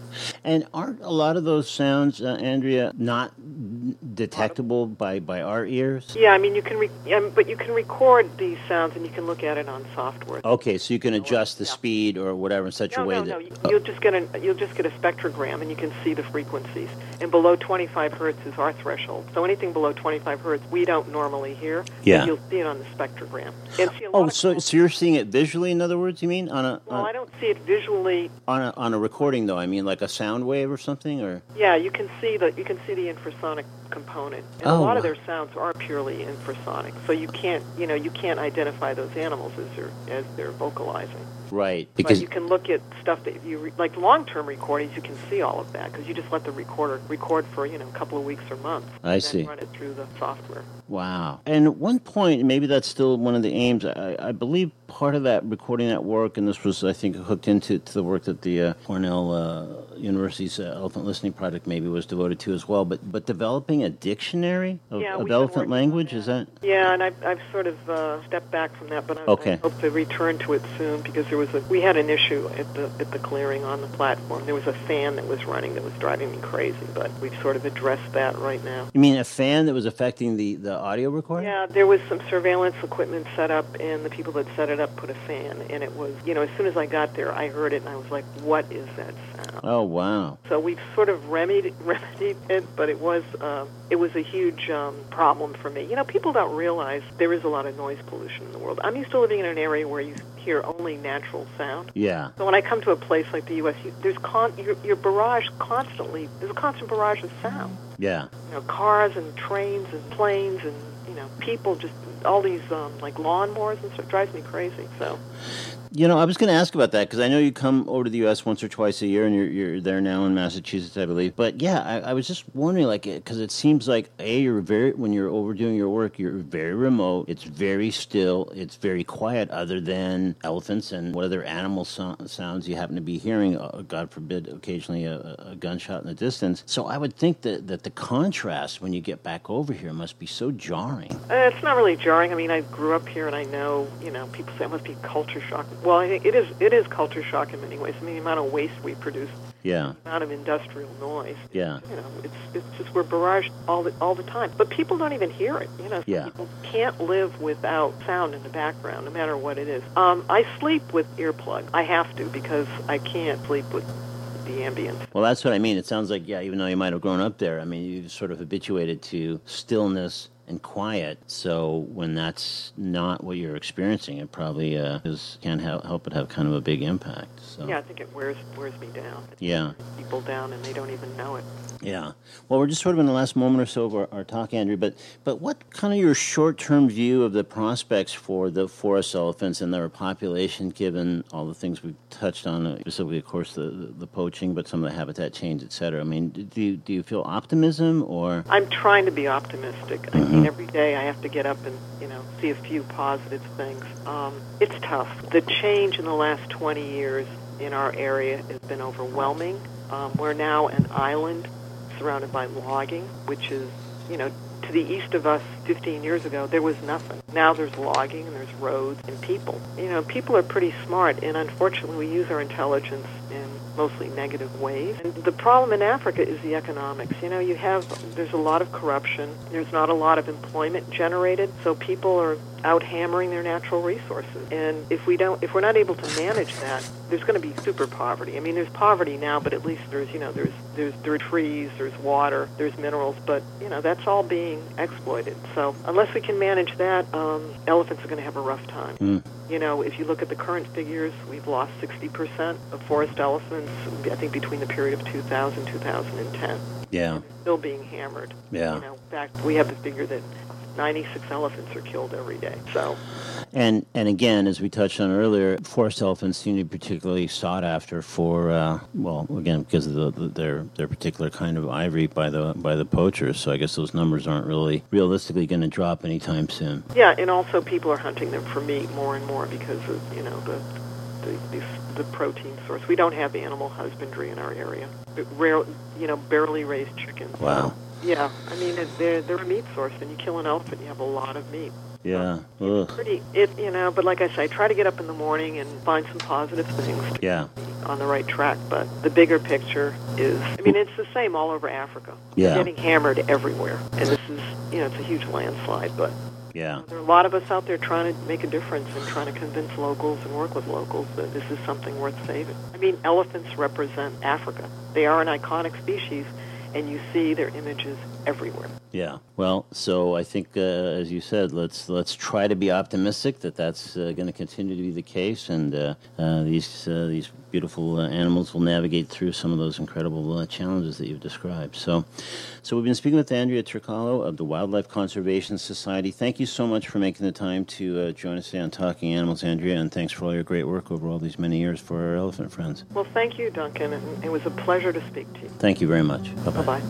And aren't a lot of those sounds, uh, Andrea, not detectable by, by our ears? Yeah, I mean, you can, re- um, but you can record these sounds and you can look at it on software. Okay, so you can adjust the Yeah. speed or whatever in such No, a way no, that... no. You- You'll just get a you'll just get a spectrogram, and you can see the frequencies. And below twenty-five hertz is our threshold. So anything below twenty-five hertz, we don't normally hear. but Yeah. You'll see it on the spectrogram. And see a lot Oh, of so calls- so you're seeing it visually, in other words, you mean? On a, well, on, I don't see it visually. on a on a recording, though, I mean, like a sound wave or something, or... Yeah, you can see the you can see the infrasonic component. And Oh, a lot of wow. their sounds are purely infrasonic. So you can't you know you can't identify those animals as they're as they're vocalizing. Right, But because... you can look at stuff that you re- like long-term recordings. You can see all of that because you just let the recorder record for you know a couple of weeks or months. I and see. Then run it through the software. Wow. And at one point, maybe that's still one of the aims, I, I believe part of that recording that work, and this was, I think, hooked into to the work that the uh, Cornell uh, University's uh, Elephant Listening Project maybe was devoted to as well, but but developing a dictionary of, Yeah, of we've been elephant working on language, that. is that? Yeah, and I've, I've sort of uh, stepped back from that, but I, Okay. I hope to return to it soon because there was a we had an issue at the at the clearing on the platform. There was a fan that was running that was driving me crazy, but we've sort of addressed that right now. You mean a fan that was affecting the, the audio recording? Yeah, there was some surveillance equipment set up, and the people that set it up put a fan, and it was, you know, as soon as I got there, I heard it, and I was like, what is that sound? Oh, wow. So we've sort of remedied, remedied it, but it was uh, it was a huge um, problem for me. You know, people don't realize there is a lot of noise pollution in the world. I'm used to living in an area where you hear only natural sound. Yeah. So when I come to a place like the U S, you, there's con- your, your barrage constantly, there's a constant barrage of sound. Yeah. You know, cars and trains and planes and, you know, people, just all these, um, like, lawnmowers and stuff. Drives me crazy, so. You know, I was going to ask about that because I know you come over to the U S once or twice a year, and you're you're there now in Massachusetts, I believe. But yeah, I, I was just wondering, like, because it seems like a you're very when you're over doing your work, you're very remote. It's very still. It's very quiet, other than elephants and what other animal so- sounds you happen to be hearing. Uh, God forbid, occasionally a, a gunshot in the distance. So I would think that that the contrast when you get back over here must be so jarring. Uh, it's not really jarring. I mean, I grew up here, and I know, you know, people say it must be culture shock. Well, I think it is. It is culture shock in many ways. I mean, the amount of waste we produce, yeah, the amount of industrial noise. Yeah, you know, it's it's just we're barraged all the all the time. But people don't even hear it. You know, yeah. People can't live without sound in the background, no matter what it is. Um, I sleep with earplugs. I have to because I can't sleep with the ambient. Well, that's what I mean. It sounds like, yeah, even though you might have grown up there, I mean, you've sort of habituated to stillness and quiet. So when that's not what you're experiencing, it probably uh, is, can't help, help but have kind of a big impact. So. Yeah, I think it wears wears me down. It yeah. people down, and they don't even know it. Yeah. Well, we're just sort of in the last moment or so of our, our talk, Andrea, but but what kind of your short-term view of the prospects for the forest elephants and their population, given all the things we've touched on, uh, specifically, of course, the, the, the poaching, but some of the habitat change, et cetera? I mean, do you, do you feel optimism, or? I'm trying to be optimistic. Mm-hmm. I mean, every day I have to get up and, you know, see a few positive things. Um, it's tough. The change in the last twenty years in our area has been overwhelming. Um, we're now an island surrounded by logging, which is, you know, to the east of us fifteen years ago, there was nothing. Now there's logging and there's roads and people. You know, people are pretty smart, and unfortunately we use our intelligence in mostly negative ways. And the problem in Africa is the economics. You know, you have, there's a lot of corruption. There's not a lot of employment generated, so people are out hammering their natural resources. And if we don't, if we're not able to manage that, there's going to be super poverty. I mean, there's poverty now, but at least there's, you know, there's there's there are trees, there's water, there's minerals, but you know, that's all being exploited. So unless we can manage that, um, elephants are going to have a rough time. Mm. You know, if you look at the current figures, we've lost sixty percent of forest elephants, I think, between the period of two thousand and two thousand ten. Yeah. And still being hammered. Yeah. You know, in fact, we have the figure that ninety-six elephants are killed every day. So, and and again, as we touched on earlier, forest elephants seem to be particularly sought after for, uh, well, again, because of the, the, their their particular kind of ivory by the by the poachers. So I guess those numbers aren't really realistically going to drop anytime soon. Yeah, and also people are hunting them for meat more and more because of, you know, the the the, the protein source. We don't have animal husbandry in our area. Rare, you know, barely raised chickens. Wow. Yeah, I mean, it, they're, they're a meat source, and you kill an elephant, you have a lot of meat. Yeah. So it's pretty, it, you know, but like I say, try to get up in the morning and find some positive things to yeah. be on the right track. But the bigger picture is, I mean, it's the same all over Africa. Yeah. We're getting hammered everywhere. And this is, you know, it's a huge landslide, but yeah. there are a lot of us out there trying to make a difference and trying to convince locals and work with locals that this is something worth saving. I mean, elephants represent Africa. They are an iconic species, and you see their images everywhere. Yeah. Well, so I think, uh, as you said, let's let's try to be optimistic that that's uh, going to continue to be the case, and uh, uh, these uh, these beautiful uh, animals will navigate through some of those incredible uh, challenges that you've described. So, so we've been speaking with Andrea Turcalo of the Wildlife Conservation Society. Thank you so much for making the time to uh, join us today on Talking Animals, Andrea, and thanks for all your great work over all these many years for our elephant friends. Well, thank you, Duncan. And it was a pleasure to speak to you. Thank you very much. Bye-bye. Bye-bye.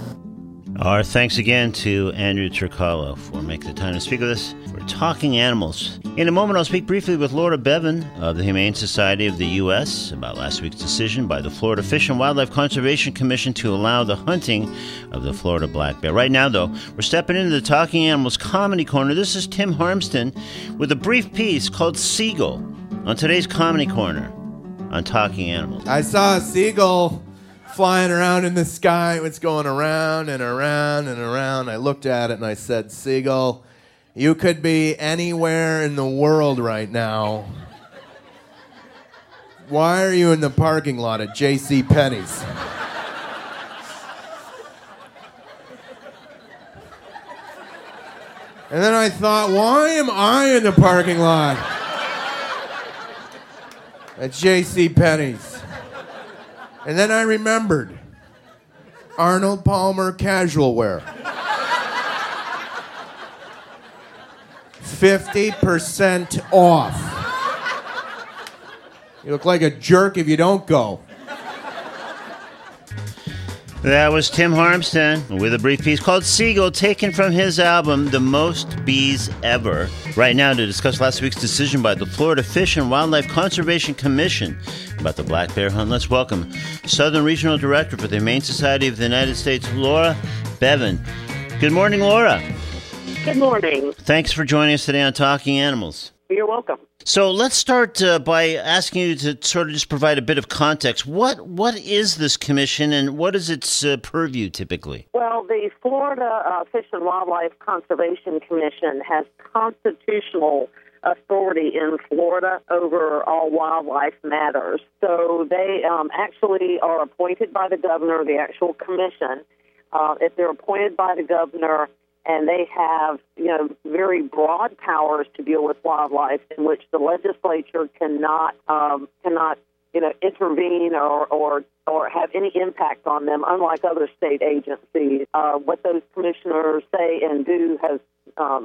Our thanks again to Andrea Turcalo for making the time to speak with us for Talking Animals. In a moment, I'll speak briefly with Laura Bevan of the Humane Society of the U S about last week's decision by the Florida Fish and Wildlife Conservation Commission to allow the hunting of the Florida black bear. Right now, though, we're stepping into the Talking Animals Comedy Corner. This is Tim Harmston with a brief piece called Seagull on today's Comedy Corner on Talking Animals. I saw a seagull flying around in the sky. It's going around and around and around. I looked at it and I said, "Seagull, you could be anywhere in the world right now. Why are you in the parking lot at J C Penney's?" And then I thought, why am I in the parking lot at J C Penney's? And then I remembered Arnold Palmer Casual Wear. fifty percent off. You look like a jerk if you don't go. That was Tim Harmston with a brief piece called Seagull, taken from his album, The Most Bees Ever. Right now, to discuss last week's decision by the Florida Fish and Wildlife Conservation Commission about the black bear hunt, let's welcome Southern Regional Director for the Humane Society of the United States, Laura Bevan. Good morning, Laura. Good morning. Thanks for joining us today on Talking Animals. You're welcome. So let's start uh, by asking you to sort of just provide a bit of context. What What is this commission, and what is its uh, purview typically? Well, the Florida uh, Fish and Wildlife Conservation Commission has constitutional authority in Florida over all wildlife matters. So they um, actually are appointed by the governor, the actual commission. Uh, if they're appointed by the governor, and they have, you know, very broad powers to deal with wildlife, in which the legislature cannot, um, cannot, you know, intervene or, or or have any impact on them. Unlike other state agencies, uh, what those commissioners say and do has um,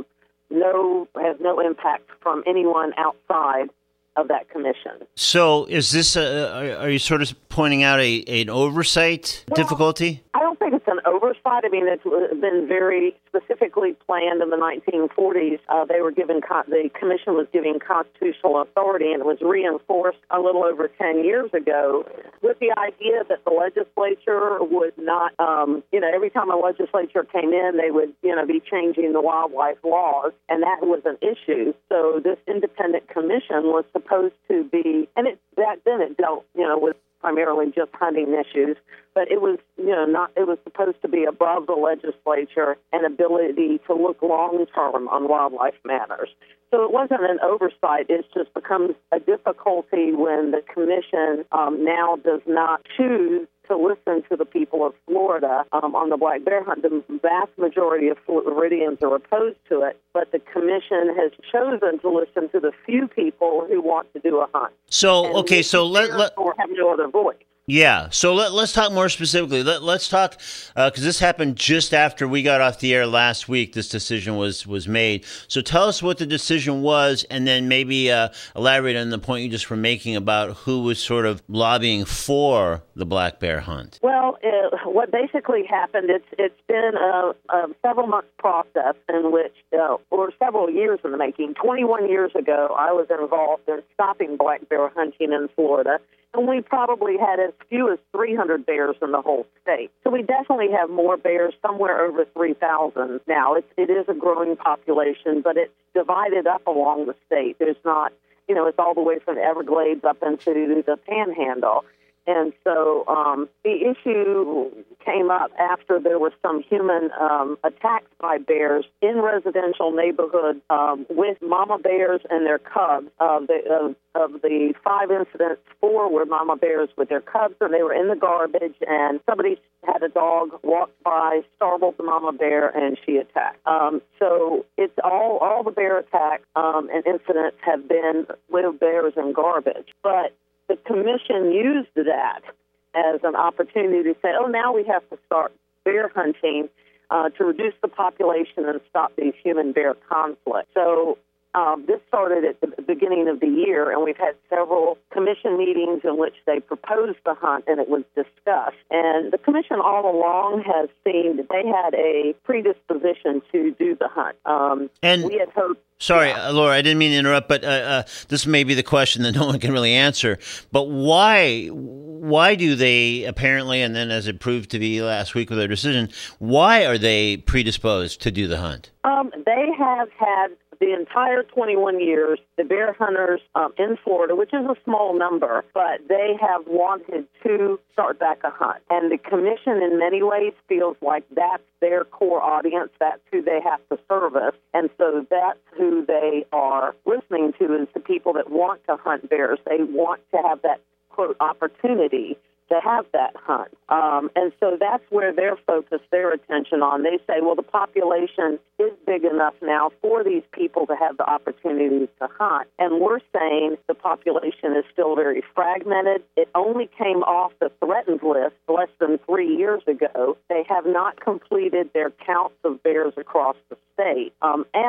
no has no impact from anyone outside of that commission. So, is this a, are you sort of pointing out a an oversight well, difficulty? I don't think it's an oversight. I mean, it's been very specifically planned in the nineteen forties. Uh, they were given the commission was given constitutional authority, and it was reinforced a little over ten years ago with the idea that the legislature would not, um, you know, every time a legislature came in, they would, you know, be changing the wildlife laws, and that was an issue. So this independent commission was supposed to be, and it back then it dealt, you know, with primarily just hunting issues, but it was, you know, not, it was supposed to be above the legislature and ability to look long-term on wildlife matters. So it wasn't an oversight. It just becomes a difficulty when the commission um, now does not choose to listen to the people of Florida um, on the black bear hunt. The vast majority of Floridians are opposed to it, but the commission has chosen to listen to the few people who want to do a hunt. So, and okay, so let, let or have no other voice. Yeah, so let, let's talk more specifically. Let, let's talk, because uh, this happened just after we got off the air last week, this decision was, was made. So tell us what the decision was, and then maybe uh, elaborate on the point you just were making about who was sort of lobbying for the black bear hunt. Well, uh, what basically happened, it's it's been a, a several-month process in which, uh, or several years in the making. twenty-one years ago, I was involved in stopping black bear hunting in Florida. And we probably had as few as three hundred bears in the whole state. So we definitely have more bears, somewhere over three thousand now. It's, it is a growing population, but it's divided up along the state. There's not, you know, it's all the way from the Everglades up into the Panhandle. And so um, the issue came up after there were some human um, attacks by bears in residential neighborhoods um, with mama bears and their cubs. Uh, the, uh, of the five incidents, four were mama bears with their cubs, and they were in the garbage, and somebody had a dog, walked by, startled the mama bear, and she attacked. Um, so it's all, all the bear attacks um, and incidents have been with bears and garbage. But the commission used that as an opportunity to say, oh, now we have to start bear hunting uh, to reduce the population and stop these human-bear conflicts. So um, this started at the beginning of the year, and we've had several commission meetings in which they proposed the hunt, and it was discussed. And the commission all along has seen that they had a predisposition to do the hunt. Um, and we had hoped. Sorry, uh, Laura, I didn't mean to interrupt, but uh, uh, this may be the question that no one can really answer. But why why do they apparently, and then as it proved to be last week with their decision, why are they predisposed to do the hunt? Um, they have had the entire twenty-one years, the bear hunters um, in Florida, which is a small number, but they have wanted to start back a hunt. And the commission in many ways feels like that's their core audience. That's who they have to service. And so that's who they are listening to, is the people that want to hunt bears. They want to have that, quote, opportunity to have that hunt. Um, and so that's where they're focused their attention on. They say, well, the population is big enough now for these people to have the opportunity to hunt. And we're saying the population is still very fragmented. It only came off the threatened list less than three years ago. They have not completed their counts of bears across the state. Um, and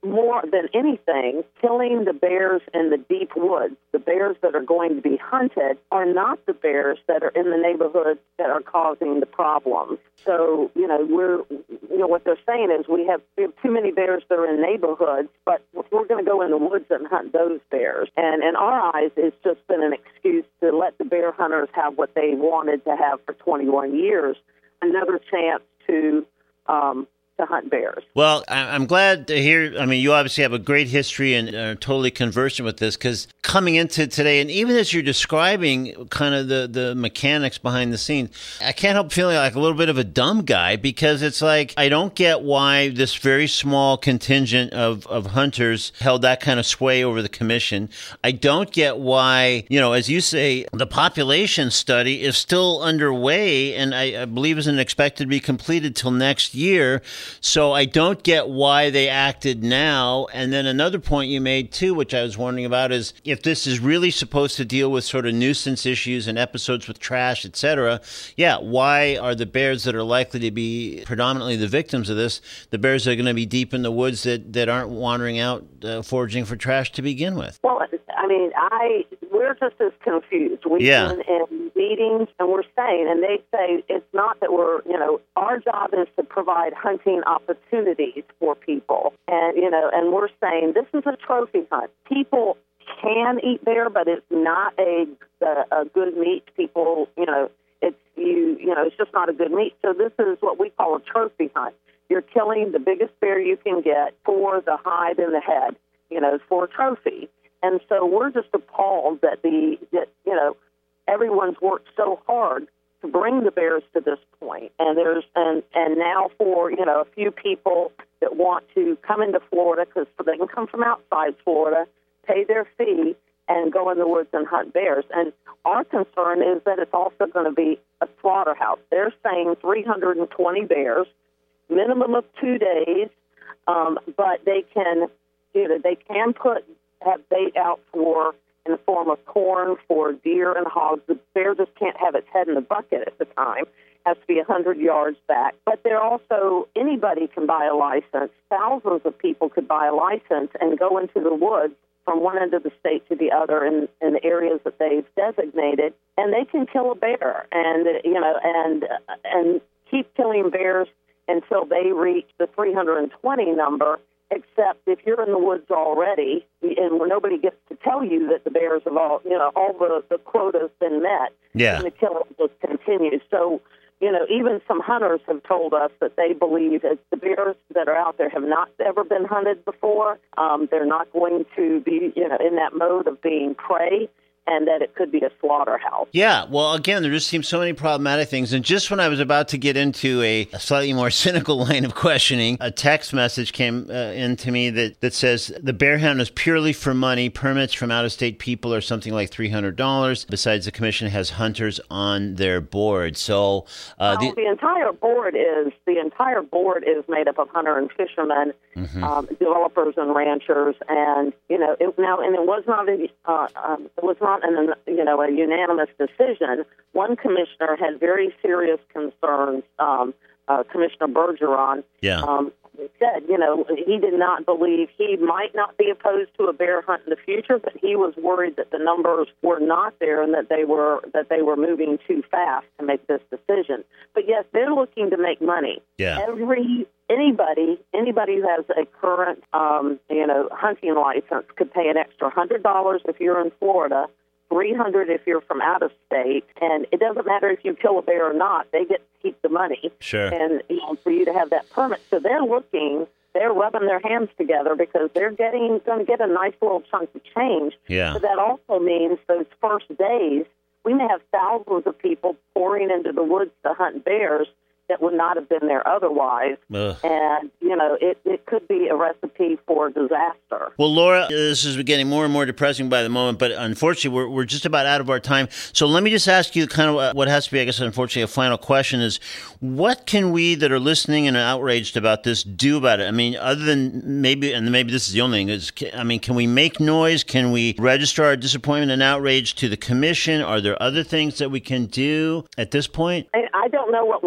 more than anything, killing the bears in the deep woods, the bears that are going to be hunted, are not the bears that are in the neighborhoods that are causing the problems. So, you know, we're, you know, what they're saying is we have, we have too many bears that are in neighborhoods, but we're going to go in the woods and hunt those bears. And in our eyes, it's just been an excuse to let the bear hunters have what they wanted to have for twenty-one years, another chance to um, to hunt bears. Well, I'm glad to hear. I mean, you obviously have a great history and are totally conversant with this, because coming into today, and even as you're describing kind of the, the mechanics behind the scenes, I can't help feeling like a little bit of a dumb guy, because it's like, I don't get why this very small contingent of, of hunters held that kind of sway over the commission. I don't get why, you know, as you say, the population study is still underway, and I, I believe isn't expected to be completed till next year. So I don't get why they acted now. And then another point you made, too, which I was wondering about, is if this is really supposed to deal with sort of nuisance issues and episodes with trash, et cetera, yeah, why are the bears that are likely to be predominantly the victims of this, the bears that are going to be deep in the woods that, that aren't wandering out uh, foraging for trash to begin with? Well, I mean, I we're just as confused. We've Yeah. been in meetings, and we're saying, and they say it's not that we're, you know, our job is to provide hunting opportunities for people. And, you know, and we're saying this is a trophy hunt. People can eat bear, but it's not a, a, a good meat. People, you know, it's, you, you know, it's just not a good meat. So this is what we call a trophy hunt. You're killing the biggest bear you can get for the hide and the head, you know, for a trophy. And so we're just appalled that the, that, you know, everyone's worked so hard to bring the bears to this point. And there's, and, and now for, you know, a few people that want to come into Florida, because they can come from outside Florida, pay their fee, and go in the woods and hunt bears. And our concern is that it's also going to be a slaughterhouse. They're saying three hundred twenty bears, minimum of two days, um, but they can, you know, they can put, have bait out for, in the form of corn for deer and hogs. The bear just can't have its head in the bucket at the time. It has to be one hundred yards back. But they're also, anybody can buy a license. Thousands of people could buy a license and go into the woods from one end of the state to the other in, in the areas that they've designated, and they can kill a bear and, you know, and and keep killing bears until they reach the three hundred twenty number, except if you're in the woods already and where nobody gets to tell you that the bears have all, you know, all the, the quota's been met, Yeah. and the killing just continues. So, you know, even some hunters have told us that they believe that the bears that are out there have not ever been hunted before. Um, they're not going to be, you know, in that mode of being prey, and that it could be a slaughterhouse. Yeah, well, again, there just seems so many problematic things. And just when I was about to get into a, a slightly more cynical line of questioning, a text message came uh, in to me that, that says the bear hunt is purely for money. Permits from out-of-state people are something like three hundred dollars. Besides, the commission has hunters on their board. So uh, well, the, the entire board is the entire board is made up of hunter and fishermen, mm-hmm. um, developers and ranchers, and you know it, now and it was not a, uh, um, it was not an you know a unanimous decision. One commissioner had very serious concerns. Um, uh, Commissioner Bergeron. Yeah. Um, said, you know, he did not believe he might not be opposed to a bear hunt in the future, but he was worried that the numbers were not there and that they were that they were moving too fast to make this decision. But yes, they're looking to make money. Yeah. Every anybody anybody who has a current um, you know hunting license could pay an extra hundred dollars if you're in Florida, three hundred if you're from out of state, and it doesn't matter if you kill a bear or not. They get to keep the money. Sure. And you know, for you to have that permit, so they're looking, they're rubbing their hands together because they're getting going to get a nice little chunk of change. Yeah. But that also means those first days we may have thousands of people pouring into the woods to hunt bears that would not have been there otherwise. Ugh. And, you know, it, it could be a recipe for disaster. Well, Laura, this is getting more and more depressing by the moment, but unfortunately, we're, we're just about out of our time. So let me just ask you kind of what has to be, I guess, unfortunately, a final question is, what can we that are listening and outraged about this do about it? I mean, other than maybe, and maybe this is the only thing, is, I mean, can we make noise? Can we register our disappointment and outrage to the commission? Are there other things that we can do at this point? I, I don't know what will change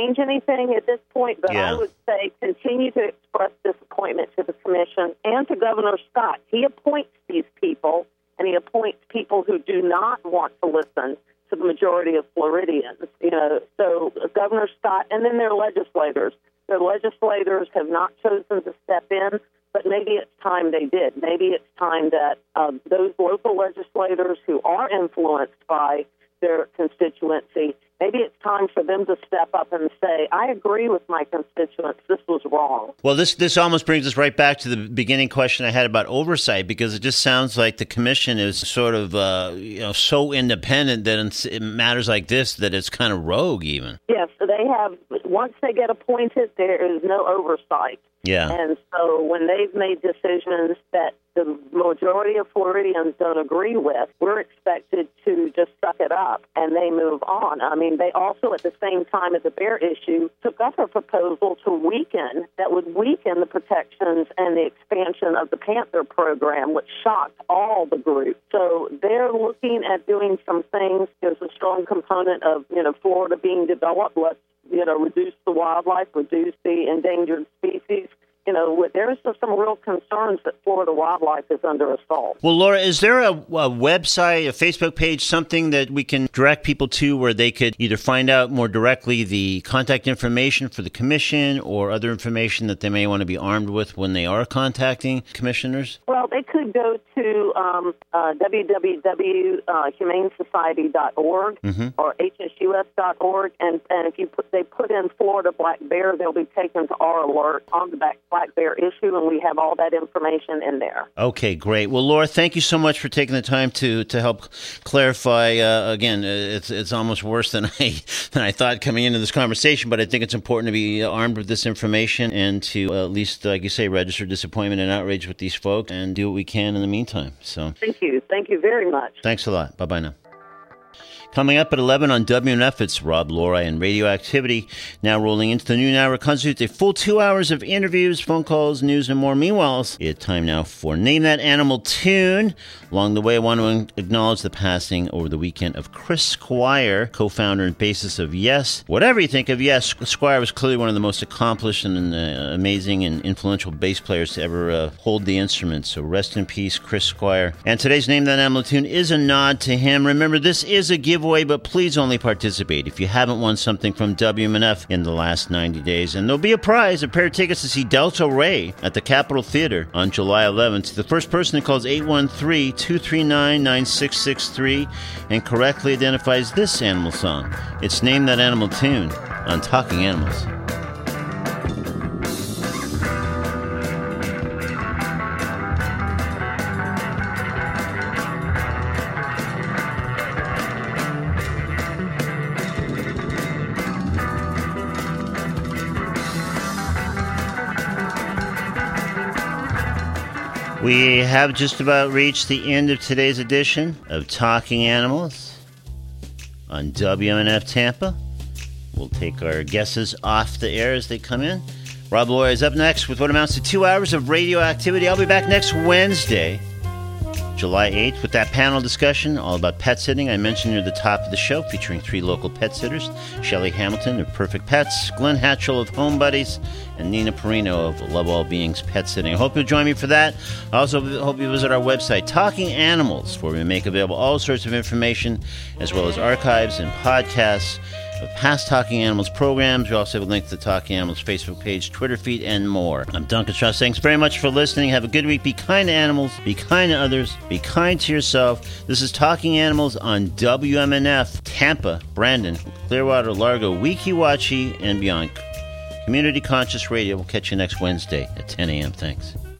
change anything at this point, but Yeah. I would say continue to express disappointment to the commission and to Governor Scott. He appoints these people, and he appoints people who do not want to listen to the majority of Floridians. You know, so Governor Scott, and then their legislators. Their legislators have not chosen to step in, but maybe it's time they did. Maybe it's time that um, those local legislators who are influenced by their constituency, maybe it's time for them to step up and say, I agree with my constituents, this was wrong. Well, this this almost brings us right back to the beginning question I had about oversight, because it just sounds like the commission is sort of uh, you know so independent that in, in matters like this that it's kind of rogue even. Yes, so they have, once they get appointed, there is no oversight. Yeah. And so when they've made decisions that the majority of Floridians don't agree with, we're expected to just suck it up and they move on. I mean, they also, at the same time as the bear issue, took up a proposal to weaken, that would weaken the protections and the expansion of the Panther program, which shocked all the groups. So they're looking at doing some things. There's a strong component of, you know, Florida being developed. Let's, you know, reduce the wildlife, reduce the endangered species. You know, there's some real concerns that Florida wildlife is under assault. Well, Laura, is there a, a website, a Facebook page, something that we can direct people to where they could either find out more directly the contact information for the commission or other information that they may want to be armed with when they are contacting commissioners? Well, they could go to um, uh, w w w dot humane society dot org mm-hmm. or h s u s dot org, and, and if you put, they put in Florida black bear, they'll be taken to our alert on the back black bear issue, and we have all that information in there. Okay, great. Well, Laura, thank you so much for taking the time to to help clarify. Uh, again, it's it's almost worse than I than I thought coming into this conversation, but I think it's important to be armed with this information and to uh, at least, like you say, register disappointment and outrage with these folks and do what we can in the meantime. So, thank you, thank you very much. Thanks a lot. Bye bye now. Coming up at eleven on W N F, it's Rob Lori and Radioactivity. Now rolling into the noon hour, constitutes a full two hours of interviews, phone calls, news, and more. Meanwhile, it's time now for Name That Animal Tune. Along the way, I want to acknowledge the passing over the weekend of Chris Squire, co-founder and bassist of Yes. Whatever you think of Yes, Squire was clearly one of the most accomplished and uh, amazing and influential bass players to ever uh, hold the instrument. So rest in peace, Chris Squire. And today's Name That Animal Tune is a nod to him. Remember, this is a giveaway. But please only participate if you haven't won something from W M N F in the last ninety days. And there'll be a prize, a pair of tickets to see Delta Ray at the Capitol Theater on July eleventh. The first person who calls eight one three, two three nine, nine six six three and correctly identifies this animal song. It's Name That Animal Tune on Talking Animals. We have just about reached the end of today's edition of Talking Animals on W M N F Tampa. We'll take our guesses off the air as they come in. Rob Lori is up next with what amounts to two hours of radioactivity. I'll be back next Wednesday, July eighth, with that panel discussion all about pet sitting I mentioned near the top of the show, featuring three local pet sitters, Shelley Hamilton of Perfect Pets, Glenn Hatchell of Home Buddies, and Nina Perino of Love All Beings Pet Sitting. I hope you'll join me for that. I also hope you visit our website, Talking Animals, where we make available all sorts of information, as well as archives and podcasts of past Talking Animals programs. We also have a link to the Talking Animals Facebook page, Twitter feed, and more. I'm Duncan Strauss. Thanks very much for listening. Have a good week. Be kind to animals. Be kind to others. Be kind to yourself. This is Talking Animals on W M N F, Tampa, Brandon, Clearwater, Largo, Weeki Wachee, and beyond. Community Conscious Radio. We'll catch you next Wednesday at ten a.m. Thanks.